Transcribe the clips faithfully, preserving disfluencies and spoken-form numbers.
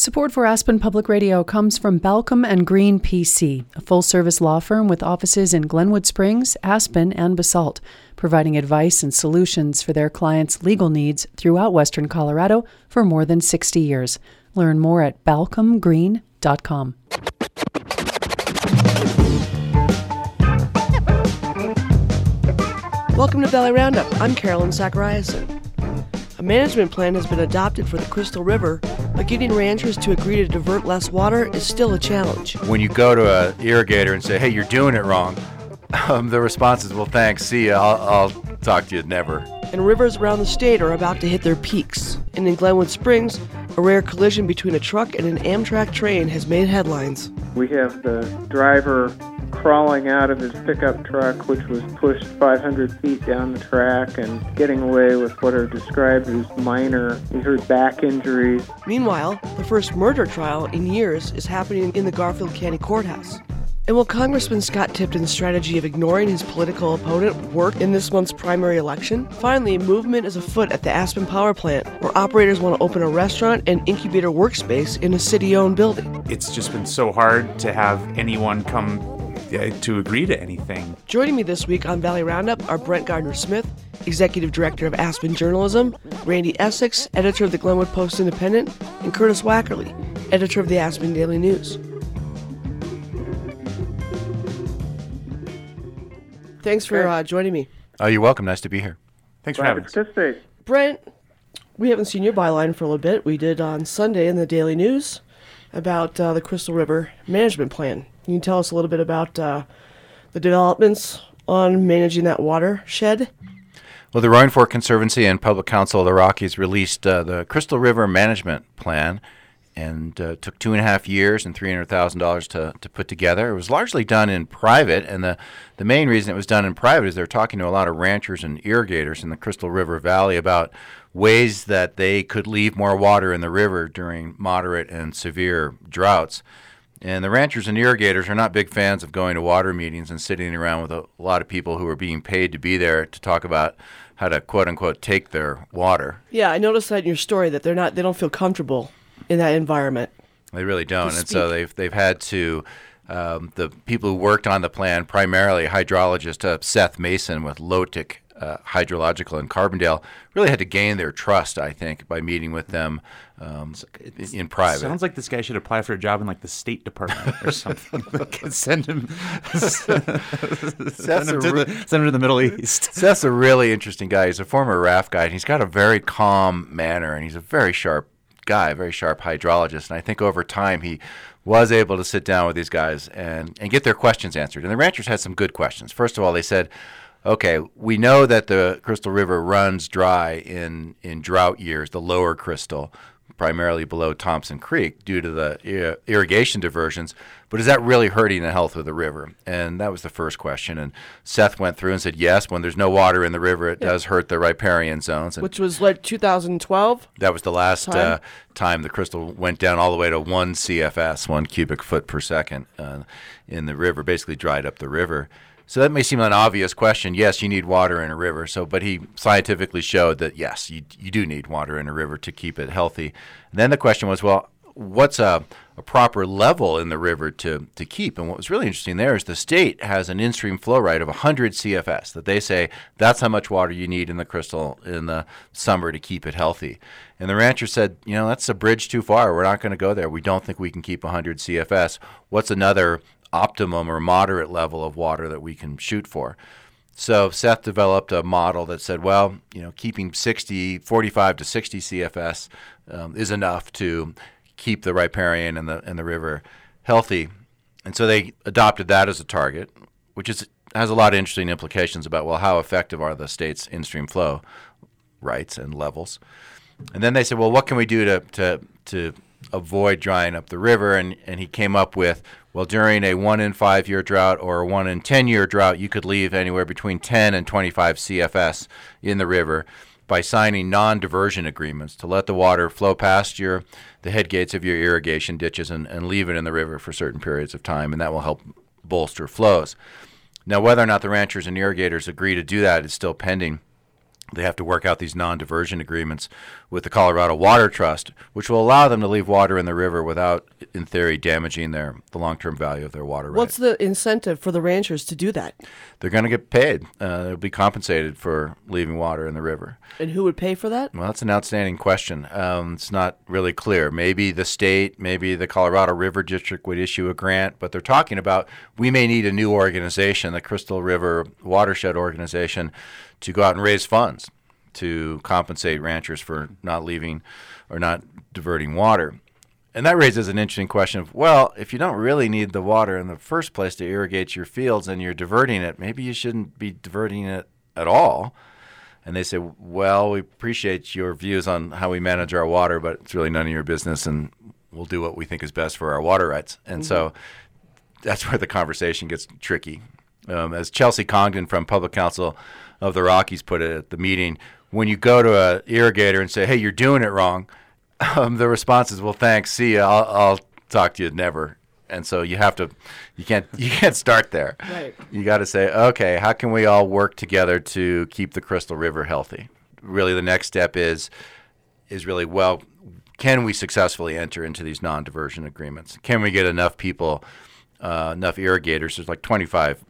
Support for Aspen Public Radio comes from Balcom and Green P C, a full-service law firm with offices in Glenwood Springs, Aspen, and Basalt, providing advice and solutions for their clients' legal needs throughout Western Colorado for more than sixty years. Learn more at balcom green dot com. Welcome to Valley Roundup. I'm Carolyn Zachariason. A management plan has been adopted for the Crystal River, but getting ranchers to agree to divert less water is still a challenge. When you go to an irrigator and say, hey, you're doing it wrong, um, the response is, well, thanks, see ya, I'll, I'll talk to you never. And rivers around the state are about to hit their peaks. And in Glenwood Springs, a rare collision between a truck and an Amtrak train has made headlines. We have the driver crawling out of his pickup truck, which was pushed five hundred feet down the track, and getting away with what are described as minor. He heard back injuries. Meanwhile, the first murder trial in years is happening in the Garfield County Courthouse. And will Congressman Scott Tipton's strategy of ignoring his political opponent work in this month's primary election? Finally, movement is afoot at the Aspen Power Plant, where operators want to open a restaurant and incubator workspace in a city-owned building. It's just been so hard to have anyone come yeah, to agree to anything. Joining me this week on Valley Roundup are Brent Gardner-Smith, Executive Director of Aspen Journalism, Randy Essex, Editor of the Glenwood Post-Independent, and Curtis Wackerly, Editor of the Aspen Daily News. Thanks for uh, joining me. Oh, you're welcome. Nice to be here. Thanks for having us. Brent, we haven't seen your byline for a little bit. We did on Sunday in the Daily News about uh, the Crystal River Management Plan. Can you tell us a little bit about uh, the developments on managing that watershed? Well, the Roaring Fork Conservancy and Public Council of the Rockies released uh, the Crystal River Management Plan, and uh, took two and a half years and three hundred thousand dollars to to put together. It was largely done in private, and the, the main reason it was done in private is they're talking to a lot of ranchers and irrigators in the Crystal River Valley about ways that they could leave more water in the river during moderate and severe droughts. And the ranchers and irrigators are not big fans of going to water meetings and sitting around with a lot of people who are being paid to be there to talk about how to, quote-unquote, take their water. Yeah, I noticed that in your story, that they're not, they don't feel comfortable in that environment. They really don't, and so they've they've had to. Um, the people who worked on the plan, primarily hydrologist uh, Seth Mason with Lotic uh, Hydrological in Carbondale, really had to gain their trust, I think, by meeting with them um, in, in private. Sounds like this guy should apply for a job in like the State Department or something. send him, send, him to the, send him to the Middle East. Seth's a really interesting guy. He's a former R A F guy, and he's got a very calm manner, and he's a very sharp guy, very sharp hydrologist, and I think over time he was able to sit down with these guys and, and get their questions answered. And the ranchers had some good questions. First of all, they said, okay, we know that the Crystal River runs dry in, in drought years, the lower Crystal, primarily below Thompson Creek due to the ir- irrigation diversions, but is that really hurting the health of the river? And that was the first question. And Seth went through and said, yes, when there's no water in the river, it yeah. does hurt the riparian zones. And which was like two thousand twelve? That was the last time? Uh, time the Crystal went down all the way to one C F S, one cubic foot per second uh, in the river, basically dried up the river. So that may seem an obvious question. Yes, you need water in a river. So, but he scientifically showed that, yes, you you do need water in a river to keep it healthy. And then the question was, well, what's a, a proper level in the river to, to keep? And what was really interesting there is the state has an in-stream flow rate of one hundred C F S, that they say that's how much water you need in the Crystal in the summer to keep it healthy. And the rancher said, you know, that's a bridge too far. We're not going to go there. We don't think we can keep one hundred C F S. What's another optimum or moderate level of water that we can shoot for? So Seth developed a model that said, well, you know, keeping sixty, forty-five to sixty C F S um, is enough to keep the riparian and the and the river healthy. And so they adopted that as a target, which is has a lot of interesting implications about, well, how effective are the state's in-stream flow rights and levels. And then they said, well, what can we do to to to avoid drying up the river? And, and he came up with, well, during a one in five year drought or a one in ten year drought, you could leave anywhere between ten and twenty-five C F S in the river by signing non-diversion agreements to let the water flow past your the head gates of your irrigation ditches and, and leave it in the river for certain periods of time, and that will help bolster flows. Now, whether or not the ranchers and irrigators agree to do that is still pending. they have to work out these non-diversion agreements with the Colorado Water Trust, which will allow them to leave water in the river without, in theory, damaging their the long-term value of their water rights. What's the incentive for the ranchers to do that? They're going to get paid. Uh, they'll be compensated for leaving water in the river. And who would pay for that? Well, that's an outstanding question. Um, it's not really clear. Maybe the state, maybe the Colorado River District would issue a grant, but they're talking about we may need a new organization, the Crystal River Watershed Organization, to go out and raise funds to compensate ranchers for not leaving or not diverting water. And that raises an interesting question of, well, if you don't really need the water in the first place to irrigate your fields and you're diverting it, maybe you shouldn't be diverting it at all. And they say, well, we appreciate your views on how we manage our water, but it's really none of your business, and we'll do what we think is best for our water rights. And mm-hmm. so that's where the conversation gets tricky. Um, as Chelsea Congdon from Public Counsel of the Rockies put it at the meeting, when you go to an irrigator and say, hey, you're doing it wrong, um, the response is, well, thanks, see ya, I'll, I'll talk to you never. And so you have to, you can't, you can't start there. Right. You got to say, okay, how can we all work together to keep the Crystal River healthy? Really, the next step is, is really, well, can we successfully enter into these non-diversion agreements? Can we get enough people, uh, enough irrigators? There's like twenty-five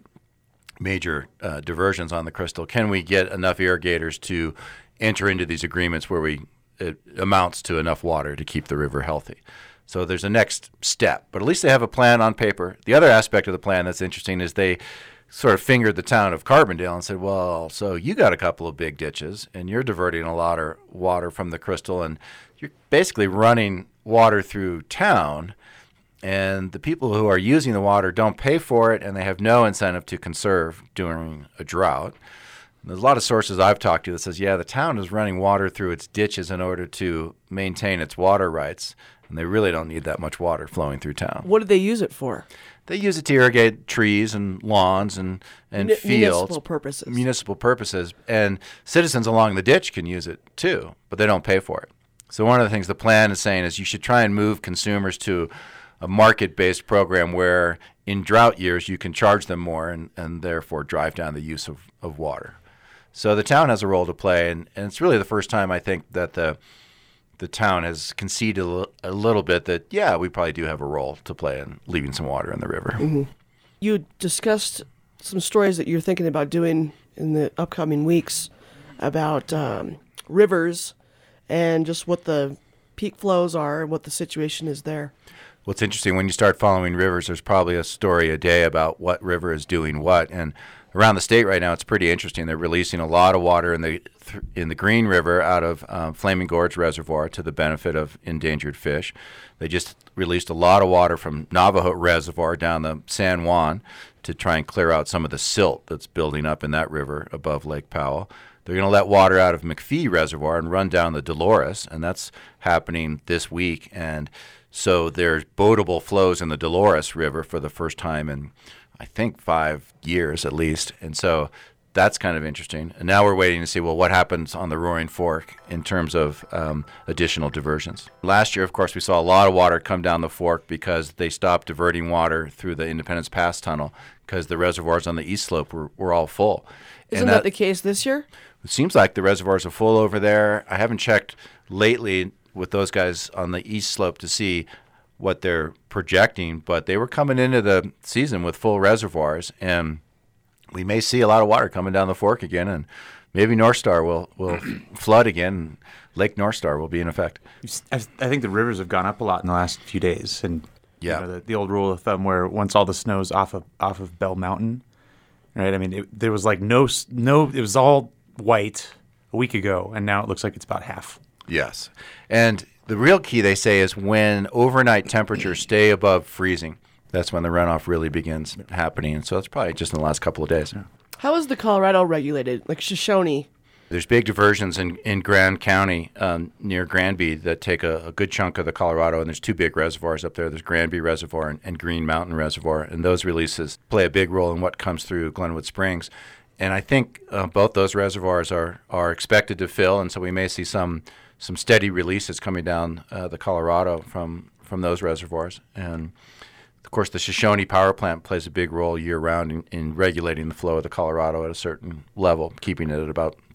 major uh, diversions on the Crystal. Can we get enough irrigators to enter into these agreements where we it amounts to enough water to keep the river healthy? So there's a next step, but at least they have a plan on paper. The other aspect of the plan that's interesting is they sort of fingered the town of Carbondale and said, well, so you got a couple of big ditches and you're diverting a lot of water from the Crystal and you're basically running water through town, and the people who are using the water don't pay for it and they have no incentive to conserve during a drought. There's a lot of sources I've talked to that says, yeah, the town is running water through its ditches in order to maintain its water rights, and they really don't need that much water flowing through town. What do they use it for? They use it to irrigate trees and lawns and, and Mun- fields. Municipal purposes. Municipal purposes. And citizens along the ditch can use it too, but they don't pay for it. So one of the things the plan is saying is you should try and move consumers to a market-based program where in drought years you can charge them more and, and therefore drive down the use of, of water. So the town has a role to play, and, and it's really the first time I think that the the town has conceded a, l- a little bit that, yeah, we probably do have a role to play in leaving some water in the river. Mm-hmm. You discussed some stories that you're thinking about doing in the upcoming weeks about um, rivers and just what the peak flows are and what the situation is there. Well, it's interesting. When you start following rivers, there's probably a story a day about what river is doing what. And around the state right now, it's pretty interesting. They're releasing a lot of water in the in the Green River out of um, Flaming Gorge Reservoir to the benefit of endangered fish. They just released a lot of water from Navajo Reservoir down the San Juan to try and clear out some of the silt that's building up in that river above Lake Powell. They're going to let water out of McPhee Reservoir and run down the Dolores, and that's happening this week. And so there's boatable flows in the Dolores River for the first time in, I think, five years at least. And so that's kind of interesting. And now we're waiting to see, well, what happens on the Roaring Fork in terms of um, additional diversions. Last year, of course, we saw a lot of water come down the fork because they stopped diverting water through the Independence Pass Tunnel because the reservoirs on the east slope were, were all full. Isn't that, that the case this year? It seems like the reservoirs are full over there. I haven't checked lately with those guys on the east slope to see what they're projecting, but they were coming into the season with full reservoirs, and we may see a lot of water coming down the fork again, and maybe North Star will, will flood again. Lake North Star will be in effect. I think the rivers have gone up a lot in the last few days, and yeah, you know, the, the old rule of thumb where once all the snow's off of off of Bell Mountain, right? I mean, it, there was like no no, it was all white a week ago, and now it looks like it's about half. Yes, and the real key, they say, is when overnight temperatures stay above freezing. That's when the runoff really begins happening. And so it's probably just in the last couple of days. Yeah. How is the Colorado regulated, like Shoshone? There's big diversions in, in Grand County um, near Granby that take a, a good chunk of the Colorado, and there's two big reservoirs up there. There's Granby Reservoir and, and Green Mountain Reservoir, and those releases play a big role in what comes through Glenwood Springs. And I think uh, both those reservoirs are, are expected to fill, and so we may see some some steady releases coming down uh, the Colorado from, from those reservoirs. And, of course, the Shoshone Power Plant plays a big role year-round in, in regulating the flow of the Colorado at a certain level, keeping it at about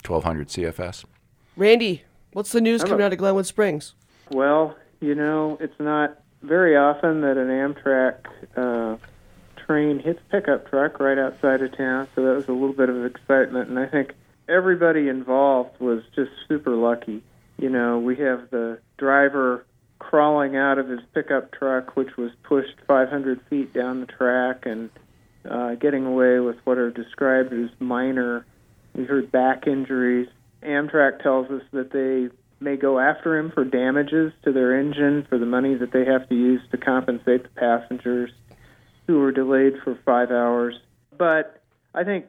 twelve hundred C F S. Randy, what's the news Hello. coming out of Glenwood Springs? Well, you know, it's not very often that an Amtrak uh, train hits pickup truck right outside of town, so that was a little bit of excitement, and I think everybody involved was just super lucky. You know, we have the driver crawling out of his pickup truck, which was pushed five hundred feet down the track, and uh, getting away with what are described as minor. We heard back injuries. Amtrak tells us that they may go after him for damages to their engine for the money that they have to use to compensate the passengers who were delayed for five hours. But I think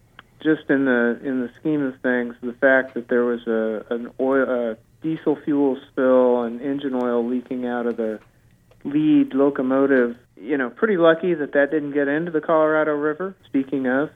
just in the in the scheme of things, the fact that there was a an oil a diesel fuel spill and engine oil leaking out of the lead locomotive, you know, pretty lucky that that didn't get into the Colorado River, speaking of,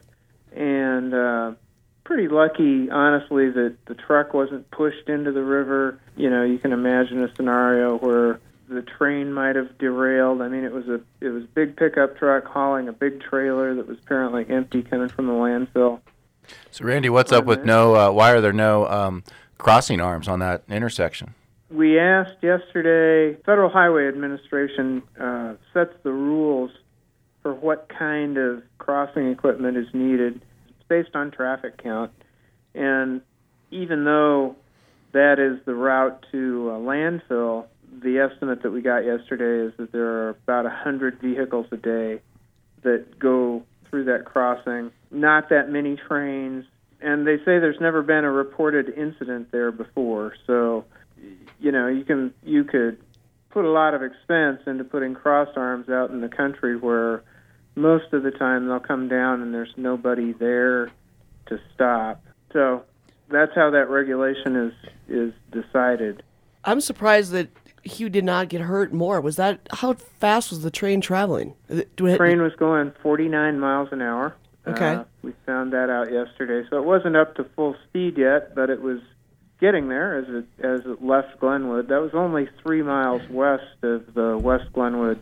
and uh, pretty lucky, honestly, that the truck wasn't pushed into the river. You know, you can imagine a scenario where the train might have derailed. I mean, it was a it was a big pickup truck hauling a big trailer that was apparently empty coming from the landfill. So, Randy, what's up with no, uh, why are there no um, crossing arms on that intersection? We asked yesterday, Federal Highway Administration uh, sets the rules for what kind of crossing equipment is needed. It's based on traffic count. And even though that is the route to a landfill, the estimate that we got yesterday is that there are about one hundred vehicles a day that go through that crossing. Not that many trains. And they say there's never been a reported incident there before. So, you know, you can you could put a lot of expense into putting cross arms out in the country where most of the time they'll come down and there's nobody there to stop. So that's how that regulation is is decided. I'm surprised that he did not get hurt more. Was that, how fast was the train traveling? The train was going forty-nine miles an hour. Okay. Uh, we found that out yesterday. So it wasn't up to full speed yet, but it was getting there as it as it left Glenwood. That was only three miles west of the West Glenwood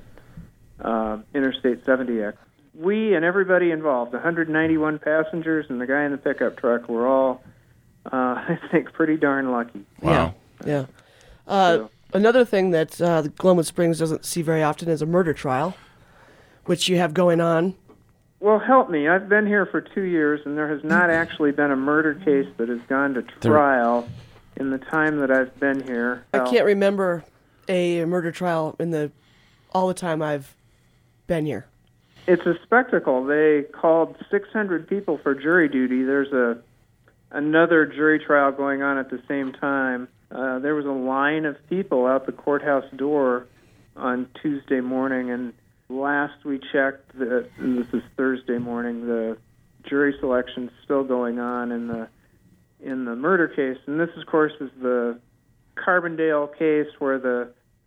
uh, Interstate seventy exit. We and everybody involved, one hundred ninety-one passengers and the guy in the pickup truck, were all, uh, I think, pretty darn lucky. Wow. Yeah. yeah. Uh, So- Another thing that uh, Glenwood Springs doesn't see very often is a murder trial, which you have going on. Well, help me. I've been here for two years, and there has not actually been a murder case that has gone to trial in the time that I've been here. I can't remember a murder trial in the all the time I've been here. It's a spectacle. They called six hundred people for jury duty. There's a another jury trial going on at the same time. Uh, there was a line of people out the courthouse door on Tuesday morning, and last we checked, the, and this is Thursday morning, the jury selection's still going on in the in the murder case. And this, of course, is the Carbondale case where the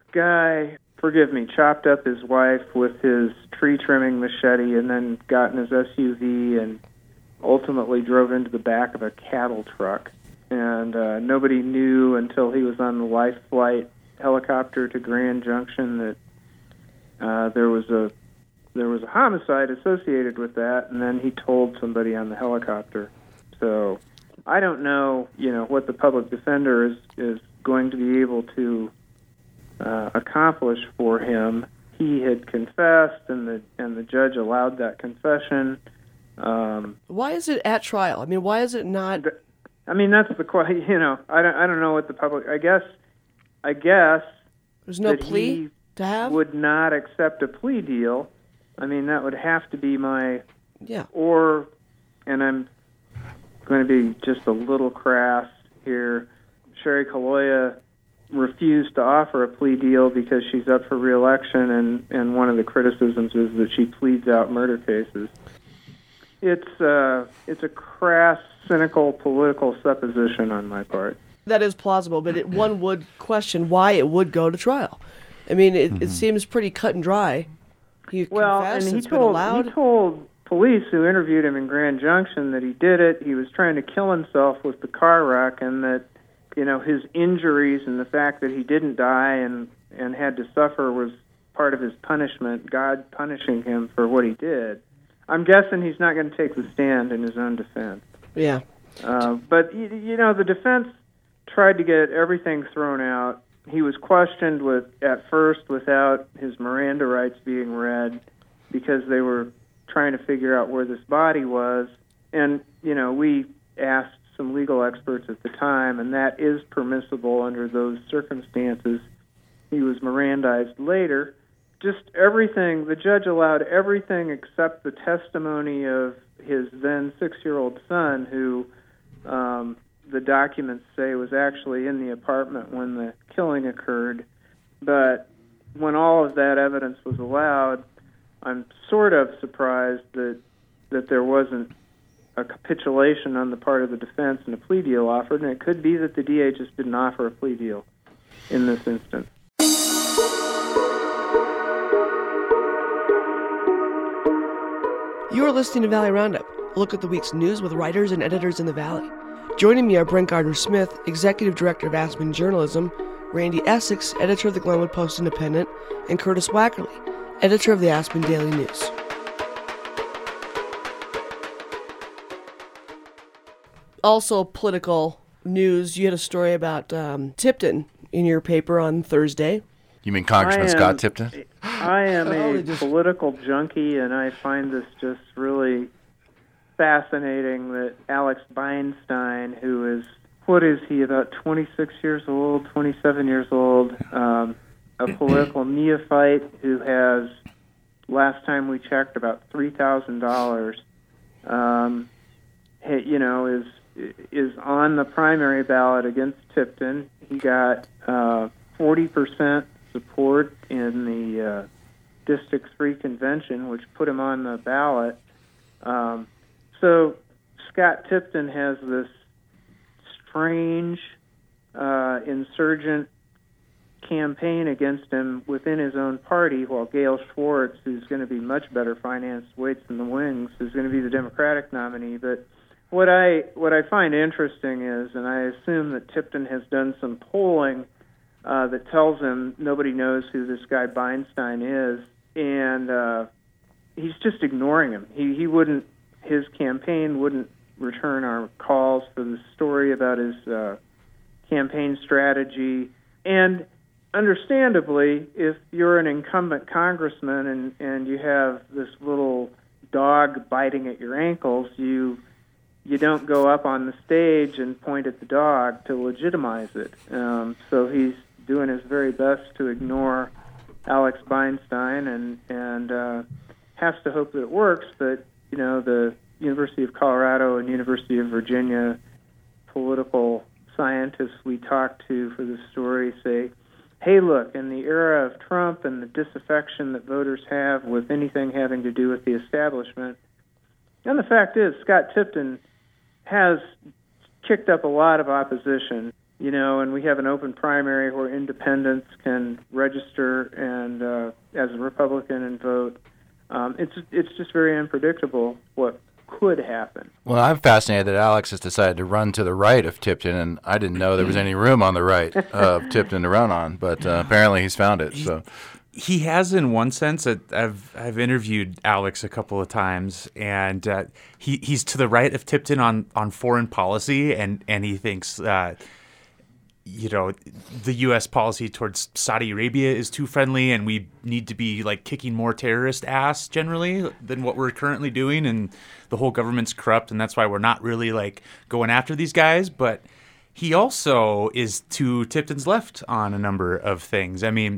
guy, forgive me, chopped up his wife with his tree trimming machete and then got in his S U V and ultimately drove into the back of a cattle truck. And uh, nobody knew until he was on the Life Flight helicopter to Grand Junction that uh, there was a there was a homicide associated with that, and then he told somebody on the helicopter. So I don't know, you know, what the public defender is, is going to be able to uh, accomplish for him. He had confessed, and the and the judge allowed that confession. Um, Why is it at trial? I mean, why is it not? I mean, that's the question. You know, I don't. I don't know what the public. I guess. I guess. There's no that plea he to have? would not accept a plea deal. I mean, that would have to be my. Yeah. Or, and I'm going to be just a little crass here. Sherry Kaloya refused to offer a plea deal because she's up for re-election, and and one of the criticisms is that she pleads out murder cases. It's uh, it's a crass, cynical political supposition on my part. That is plausible, but it, one would question why it would go to trial. I mean, it, Mm-hmm. it seems pretty cut and dry. He Well, confessed, and he it's been told allowed. he told police who interviewed him in Grand Junction that he did it. He was trying to kill himself with the car wreck, and that, you know, his injuries and the fact that he didn't die and and had to suffer was part of his punishment. God punishing him for what he did. I'm guessing he's not going to take the stand in his own defense. Yeah. Uh, but, you, you know, the defense tried to get everything thrown out. He was questioned with at first without his Miranda rights being read because they were trying to figure out where this body was. And, you know, we asked some legal experts at the time, and that is permissible under those circumstances. He was Mirandized later. Just everything, the judge allowed everything except the testimony of his then six-year-old son, who um, the documents say was actually in the apartment when the killing occurred. But when all of that evidence was allowed, I'm sort of surprised that that there wasn't a capitulation on the part of the defense and a plea deal offered, and it could be that the D A just didn't offer a plea deal in this instance. You are listening to Valley Roundup, a look at the week's news with writers and editors in the Valley. Joining me are Brent Gardner-Smith, Executive Director of Aspen Journalism, Randy Essex, Editor of the Glenwood Post-Independent, and Curtis Wackerly, Editor of the Aspen Daily News. Also, political news, you had a story about um, Tipton in your paper on Thursday. You mean Congressman am, Scott Tipton? I am Oh, a just... political junkie, and I find this just really fascinating that Alex Feinstein, who is, what is he, about twenty-six years old, twenty-seven years old, um, a political neophyte who has, last time we checked, about three thousand dollars, um, you know, is is on the primary ballot against Tipton. He got uh, forty percent support in the uh, District three convention, which put him on the ballot. Um, so Scott Tipton has this strange uh, insurgent campaign against him within his own party, while Gail Schwartz, who's going to be much better financed, waits in the wings, is going to be the Democratic nominee. But what I what I find interesting is, and I assume that Tipton has done some polling uh, that tells him nobody knows who this guy Feinstein is, and uh, he's just ignoring him. He he wouldn't, his campaign wouldn't return our calls for the story about his uh, campaign strategy. And understandably, if you're an incumbent congressman and, and you have this little dog biting at your ankles, you you don't go up on the stage and point at the dog to legitimize it. Um, so he's doing his very best to ignore Alex Feinstein and and uh, has to hope that it works. But you know, the University of Colorado and University of Virginia political scientists we talked to for this story say, hey, look, in the era of Trump and the disaffection that voters have with anything having to do with the establishment, and the fact is, Scott Tipton has kicked up a lot of opposition, you know, and we have an open primary where independents can register and uh, as a Republican and vote. Um, it's it's just very unpredictable what could happen. Well, I'm fascinated that Alex has decided to run to the right of Tipton, and I didn't know there was any room on the right of Tipton to run on, but uh, apparently he's found it. So he has, in one sense. I've I've interviewed Alex a couple of times, and uh, he he's to the right of Tipton on, on foreign policy, and and he thinks uh, you know, the U S policy towards Saudi Arabia is too friendly, and we need to be like kicking more terrorist ass generally than what we're currently doing, and the whole government's corrupt, and that's why we're not really like going after these guys. But he also is to Tipton's left on a number of things. I mean,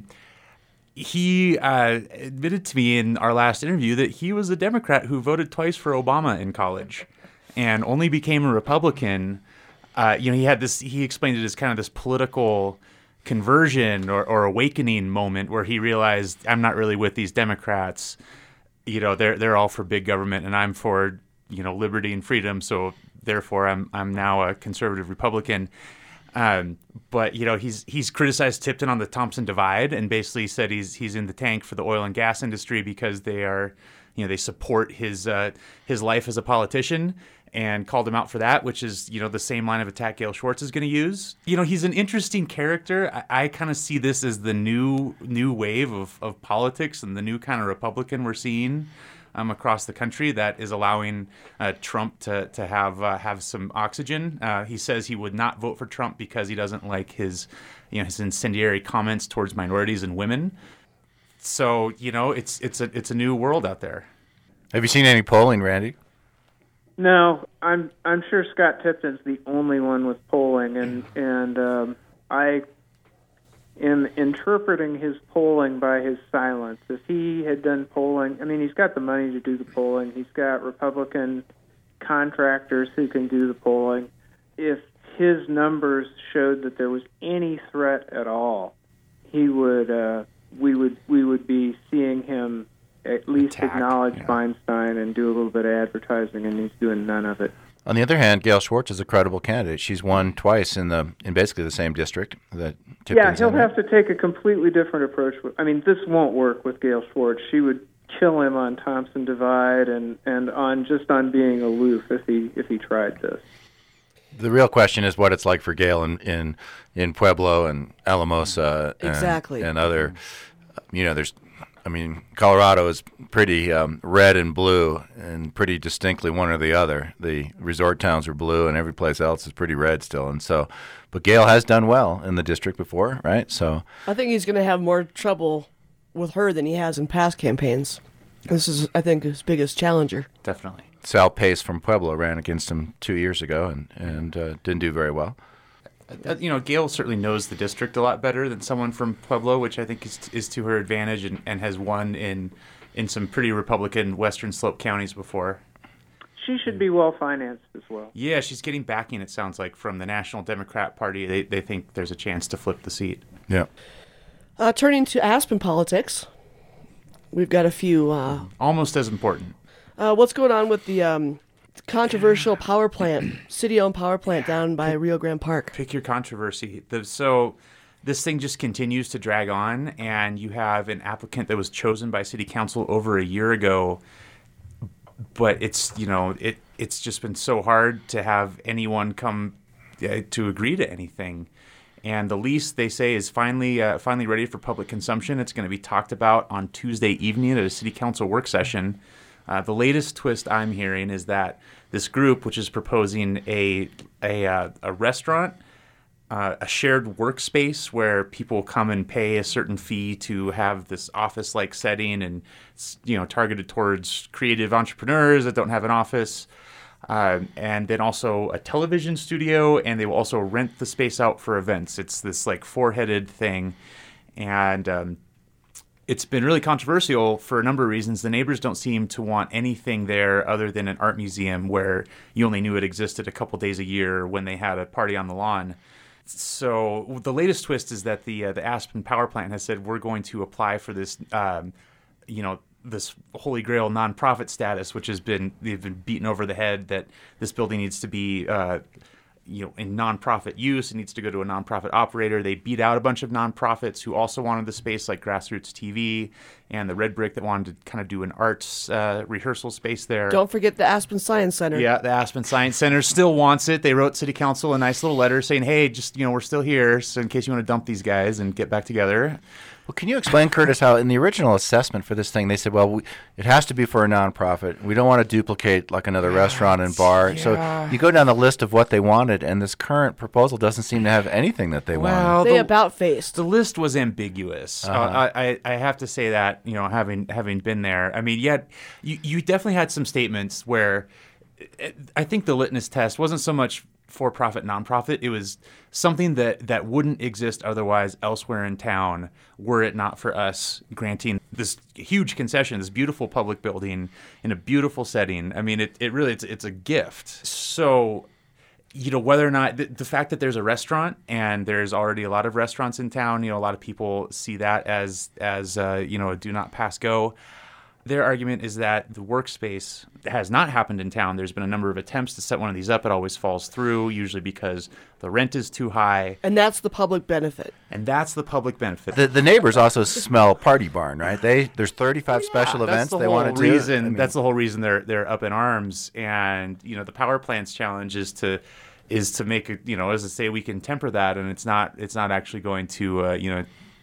he uh, admitted to me in our last interview that he was a Democrat who voted twice for Obama in college and only became a Republican. Uh, you know, he had this, he explained it as kind of this political conversion or, or awakening moment where he realized, I'm not really with these Democrats. You know, they're they're all for big government, and I'm for, you know, liberty and freedom. So therefore, I'm I'm now a conservative Republican. Um, but you know, he's he's criticized Tipton on the Thompson Divide and basically said he's he's in the tank for the oil and gas industry because they are, you know, they support his uh, his life as a politician, and called him out for that, which is, you know, the same line of attack Gail Schwartz is going to use. You know, he's an interesting character. I, I kind of see this as the new new wave of, of politics and the new kind of Republican we're seeing. um, across the country that is allowing uh, Trump to to have uh, have some oxygen. Uh, he says he would not vote for Trump because he doesn't like his you know his incendiary comments towards minorities and women. So you know it's it's a it's a new world out there. Have you seen any polling, Randy? No, I'm I'm sure Scott Tipton's the only one with polling, and and um, I am interpreting his polling by his silence. If he had done polling, I mean, he's got the money to do the polling. He's got Republican contractors who can do the polling. If his numbers showed that there was any threat at all, he would uh, we would we would be seeing him at least Attack, acknowledge yeah. Feinstein and do a little bit of advertising, and he's doing none of it. On the other hand, Gail Schwartz is a credible candidate. She's won twice in the in basically the same district that Tipton's Yeah, he'll in. have to take a completely different approach. With, I mean, this won't work with Gail Schwartz. She would kill him on Thompson Divide and, and on just on being aloof if he if he tried this. The real question is what it's like for Gail in in, in Pueblo and Alamosa and, Exactly. and other, you know, there's, I mean, Colorado is pretty um, red and blue and pretty distinctly one or the other. The resort towns are blue and every place else is pretty red still. And so, but Gail has done well in the district before, right? So I think he's going to have more trouble with her than he has in past campaigns. This is, I think, his biggest challenger. Definitely. Sal Pace from Pueblo ran against him two years ago and, and uh, didn't do very well. Uh, you know, Gail certainly knows the district a lot better than someone from Pueblo, which I think is is to her advantage, and, and has won in in some pretty Republican Western Slope counties before. She should be well financed as well. Yeah, she's getting backing, it sounds like, from the National Democrat Party. They they think there's a chance to flip the seat. Yeah. Uh, turning to Aspen politics, we've got a few. Uh, Almost as important. uh, what's going on with the um, controversial power plant, city-owned power plant down by Rio Grande Park? Pick your controversy. The, so this thing just continues to drag on, and you have an applicant that was chosen by city council over a year ago, but it's, you know, it it's just been so hard to have anyone come uh, to agree to anything. And the lease, they say, is finally uh, finally ready for public consumption. It's going to be talked about on Tuesday evening at a city council work session. Uh, the latest twist I'm hearing is that this group, which is proposing a a, uh, a restaurant, uh, a shared workspace where people come and pay a certain fee to have this office-like setting, and it's, you know, targeted towards creative entrepreneurs that don't have an office, uh, and then also a television studio, and they will also rent the space out for events. It's this like four-headed thing, and um, it's been really controversial for a number of reasons. The neighbors don't seem to want anything there other than an art museum where you only knew it existed a couple days a year when they had a party on the lawn. So the latest twist is that the uh, the Aspen Power Plant has said we're going to apply for this, um, you know, this Holy Grail nonprofit status, which has been they've been beaten over the head that this building needs to be. Uh, you know, in nonprofit use, it needs to go to a nonprofit operator. They beat out a bunch of nonprofits who also wanted the space, like Grassroots T V and the Red Brick that wanted to kind of do an arts uh, rehearsal space there. Don't forget the Aspen Science Center. Yeah, the Aspen Science Center still wants it. They wrote City Council a nice little letter saying, hey, just, you know, we're still here, so in case you want to dump these guys and get back together. Well, can you explain, Curtis, how in the original assessment for this thing, they said, well, we, it has to be for a nonprofit. We don't want to duplicate like another yeah, restaurant and bar. Yeah. So you go down the list of what they wanted, and this current proposal doesn't seem to have anything that they well, wanted. They the, about-faced. The list was ambiguous. Uh-huh. Uh, I, I have to say that, you know, having having been there. I mean, yet you, you definitely had some statements where it, I think the litmus test wasn't so much for-profit, nonprofit. It was something that, that wouldn't exist otherwise elsewhere in town were it not for us granting this huge concession, this beautiful public building in a beautiful setting. I mean, it, it really, it's, it's a gift. So, you know, whether or not, the, the fact that there's a restaurant and there's already a lot of restaurants in town, you know, a lot of people see that as, as uh, you know, a do not pass go. Their argument is that the workspace has not happened in town. There's been a number of attempts to set one of these up. It always falls through, usually because the rent is too high. And that's the public benefit. And that's the public benefit. The, the neighbors also smell Party Barn, right? They There's thirty-five yeah, special events the they want to do. Reason, I mean, that's the whole reason they're they're up in arms. And, you know, the power plant's challenge is to is to make it, you know, as I say, we can temper that, and it's not it's not actually going to, uh, you know,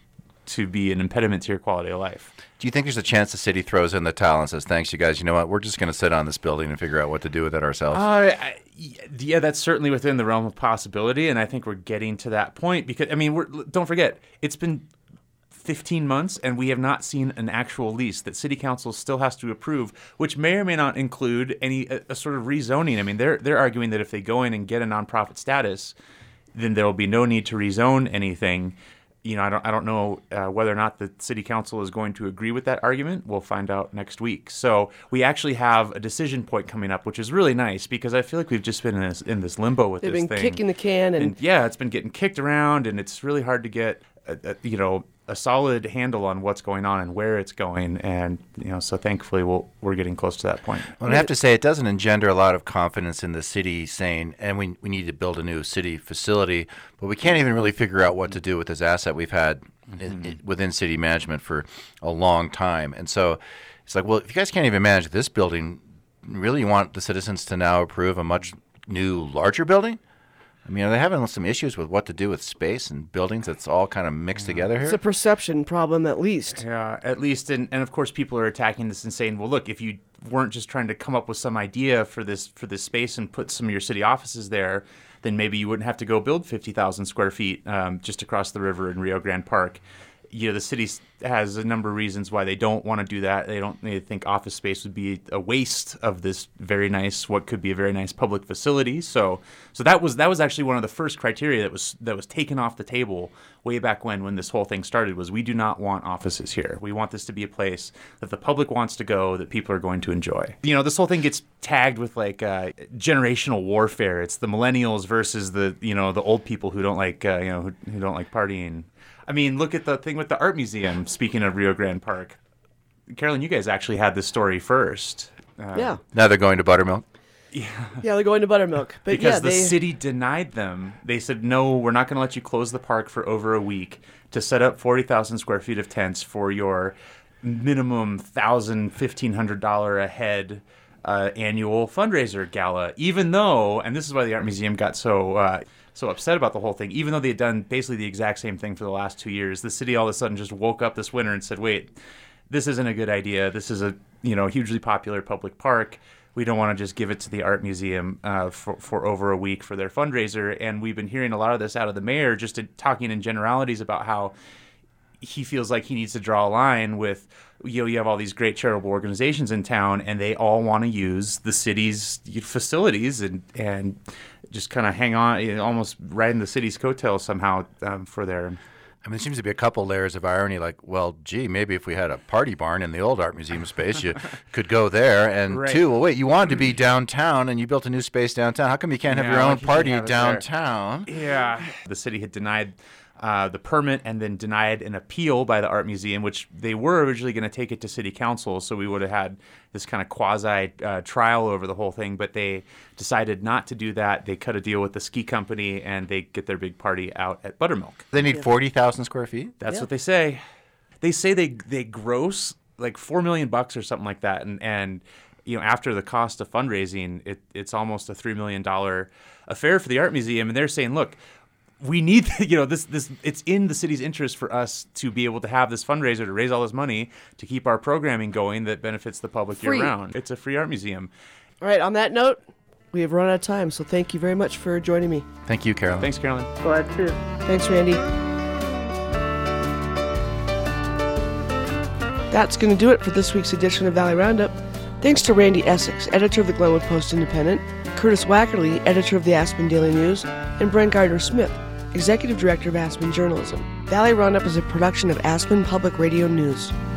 to be an impediment to your quality of life. Do you think there's a chance the city throws in the towel and says, thanks, you guys, you know what, we're just going to sit on this building and figure out what to do with it ourselves? Uh, I, yeah, that's certainly within the realm of possibility, and I think we're getting to that point because, I mean, we're, don't forget, it's been fifteen months, and we have not seen an actual lease that city council still has to approve, which may or may not include any a, a sort of rezoning. I mean, they're they're arguing that if they go in and get a nonprofit status, then there will be no need to rezone anything. You know, I don't I don't know uh, whether or not the city council is going to agree with that argument. We'll find out next week. So we actually have a decision point coming up, which is really nice because I feel like we've just been in this in this limbo with They've this thing. They've been kicking the can, and... and yeah, it's been getting kicked around, and it's really hard to get a, a, you know. a solid handle on what's going on and where it's going, and you know, so thankfully we'll, we're getting close to that point. Well, I have to say, it doesn't engender a lot of confidence in the city saying, and we we need to build a new city facility, but we can't even really figure out what to do with this asset we've had mm-hmm. in, in, within city management for a long time. And so it's like, well, if you guys can't even manage this building, really you want the citizens to now approve a much new, larger building? I mean, are they having some issues with what to do with space and buildings? It's all kind of mixed yeah. together here? It's a perception problem, at least. Yeah, at least. And, and of course, people are attacking this and saying, well, look, if you weren't just trying to come up with some idea for this for this space and put some of your city offices there, then maybe you wouldn't have to go build fifty thousand square feet um, just across the river in Rio Grande Park. You know, the city has a number of reasons why they don't want to do that. They don't they think office space would be a waste of this very nice, what could be a very nice public facility. So, so that was that was actually one of the first criteria that was that was taken off the table way back when when this whole thing started. Was we do not want offices here. We want this to be a place that the public wants to go, that people are going to enjoy. You know, this whole thing gets tagged with like uh, generational warfare. It's the millennials versus the you know the old people who don't like uh, you know who, who don't like partying. I mean, look at the thing with the art museum, speaking of Rio Grande Park. Carolyn, you guys actually had this story first. Uh, yeah. Now they're going to Buttermilk? Yeah, yeah they're going to Buttermilk. But because yeah, the they... city denied them. They said, no, we're not going to let you close the park for over a week to set up forty thousand square feet of tents for your minimum one thousand dollars, fifteen hundred dollars a head uh, annual fundraiser gala, even though, and this is why the art museum got so... Uh, so upset about the whole thing, even though they had done basically the exact same thing for the last two years. The city all of a sudden just woke up this winter and said, wait, this isn't a good idea. This is a you know hugely popular public park. We don't want to just give it to the art museum uh, for, for over a week for their fundraiser. And we've been hearing a lot of this out of the mayor, just in, talking in generalities about how he feels like he needs to draw a line with, you know, you have all these great charitable organizations in town, and they all want to use the city's facilities and and just kind of hang on, you know, almost riding the city's coattails somehow um, for their... I mean, there seems to be a couple layers of irony, like, well, gee, maybe if we had a party barn in the old art museum space, you could go there. And right. two, well, wait, you wanted to be downtown, and you built a new space downtown. How come you can't have yeah, your own party downtown? Yeah. The city had denied uh, the permit and then denied an appeal by the art museum, which they were originally going to take it to city council, so we would have had this kind of quasi uh, trial over the whole thing, but they decided not to do that. They cut a deal with the ski company, and they get their big party out at Buttermilk. They need yeah. forty thousand square feet? That's yeah. what they say. They say they they gross like four million bucks or something like that, and and you know, after the cost of fundraising, it it's almost a three million dollar affair for the art museum, and they're saying, look, we need, you know, this, this, it's in the city's interest for us to be able to have this fundraiser to raise all this money to keep our programming going that benefits the public Free. year-round. It's a free art museum. All right, on that note, we have run out of time, so thank you very much for joining me. Thank you, Carolyn. Thanks, Carolyn. Glad to. Thanks, Randy. That's going to do it for this week's edition of Valley Roundup. Thanks to Randy Essex, editor of the Glenwood Post-Independent, Curtis Wackerly, editor of the Aspen Daily News, and Brent Gardner-Smith, executive director of Aspen Journalism. Valley Roundup is a production of Aspen Public Radio News.